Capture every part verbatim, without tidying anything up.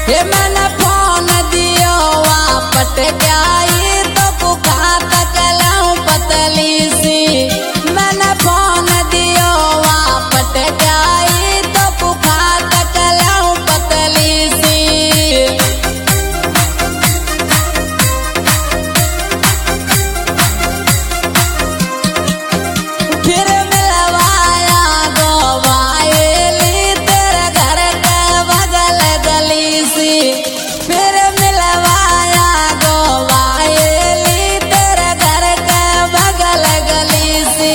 ये मैंने फोन दियो वापट गई तो कुखा तक लाऊं पतली सी। मैंने फोन दियो वापट गई तो कुखा तक लाऊं पतली सी। फिर मिलवाया गोवाएली तेरे घर के बगल गली सी। फिर मिलवाया गोवाएली तेरे घर के बगल गली सी।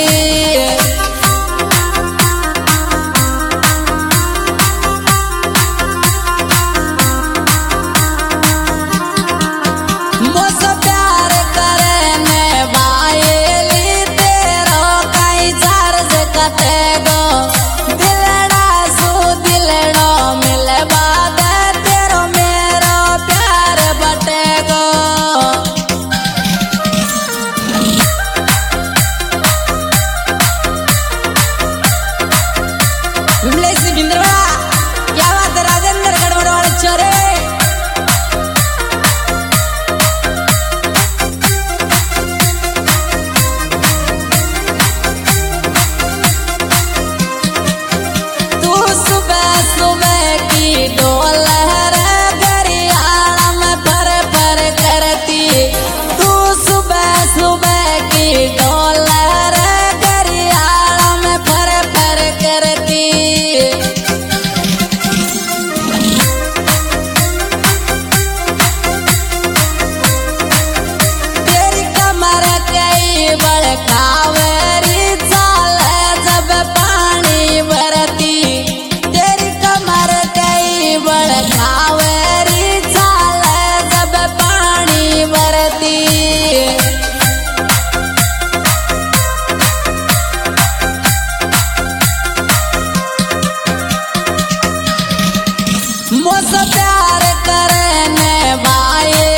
मुझसे प्यार करने वाली तेरो कई चार्ज कटेगो। दिलड़ा सु दिलड़ो मिलवा दे तेरो मेरो प्यार बटेगो। विमलेश भिंद्रवा क्या बात है राजेंद्र गढ़वाड़ वाले चोरे। तू सुबह सुबह की डोलर गरियाला में फर फर करती। तू सुबह सुबह की डोलर गरियाला में फर फर करती। तेरी कमर कई बड़कावरी चाल जब पानी भरती। तेरी कमर कई बड़कावरी चाल जब पानी भरती। मुझसे प्यार करने वाले